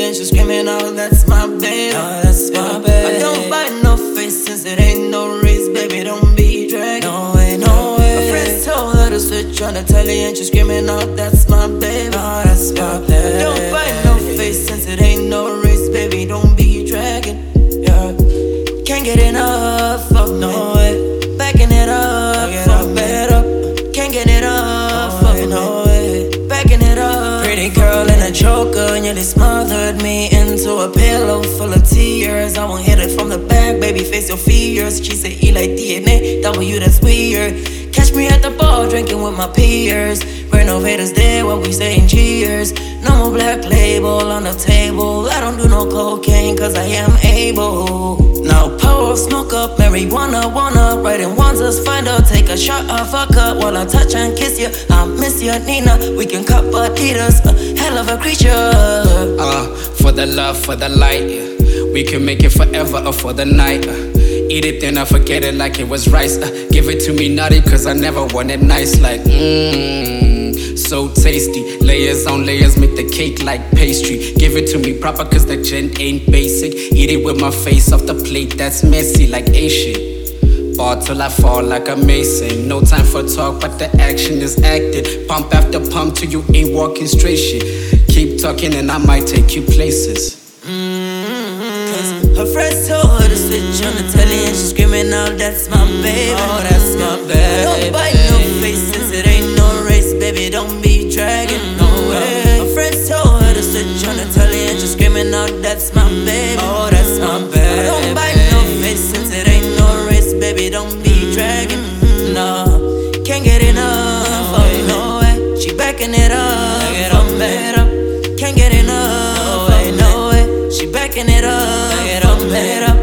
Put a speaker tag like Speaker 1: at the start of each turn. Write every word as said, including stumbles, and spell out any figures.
Speaker 1: and she's screaming out, that's my baby.
Speaker 2: Oh, that's my baby.
Speaker 1: I don't buy no face since it ain't no race, baby, don't be dragging.
Speaker 2: No way, no way.
Speaker 1: My friends told her to switch on the telly and she's screaming out, that's my baby.
Speaker 2: Oh, that's my baby.
Speaker 1: I don't buy no face since it ain't no race, baby, don't be dragging. Yeah, can't get enough of
Speaker 2: No
Speaker 1: me.
Speaker 2: way.
Speaker 1: Backing it up,
Speaker 2: Get
Speaker 1: for
Speaker 2: up,
Speaker 1: me.
Speaker 2: get up.
Speaker 1: Can't get it up,
Speaker 2: No
Speaker 1: for
Speaker 2: way,
Speaker 1: me.
Speaker 2: no way.
Speaker 1: Backing it up.
Speaker 2: Pretty girl in a choker nearly smothered me into a pillow full of tears. I won't hit it from the back, baby, face your fears. She said E like D N A, W, that's weird. Catch me at the bar drinking with my peers. Renovators there while we saying cheers. No more black label on the table. I don't do no cocaine cause I am able. Now pour smoke up, marijuana, wanna write in ones, us find her. Take a shot of a cup while I touch and kiss you. I miss you, Nina, we can cup Adidas. A hell of a creature.
Speaker 3: Uh, for the love, for the light, yeah. We can make it forever or for the night. Uh, eat it then I forget it like it was rice. Uh, give it to me naughty cause I never want it nice. Like mmm, so tasty. Layers on layers make the cake like pastry. Give it to me proper cause the gent ain't basic. Eat it with my face off the plate, that's messy like a shit. Ball till I fall like a mason. No time for talk, but the action is acted. Pump after pump till you ain't walking straight shit. Keep talking and I might take you places.
Speaker 1: Cause her friends told her to switch on the telly and she's screaming out, that's my baby.
Speaker 2: Oh, that's my baby.
Speaker 1: I don't bite no face since it ain't no race, baby, don't be dragging. No way. Her friends told her to switch on the telly and she's screaming out, that's my baby.
Speaker 2: Oh, that's my baby.
Speaker 1: I don't bite no face since it ain't no race, baby, don't be dragging. No, can't get enough of me, no way. She backing it up,
Speaker 2: Back it up,
Speaker 1: for me.
Speaker 2: back it up.
Speaker 1: Can't get enough,
Speaker 2: No way,
Speaker 1: no way. She backing it up,
Speaker 2: Back it up,
Speaker 1: for me.
Speaker 2: back it up.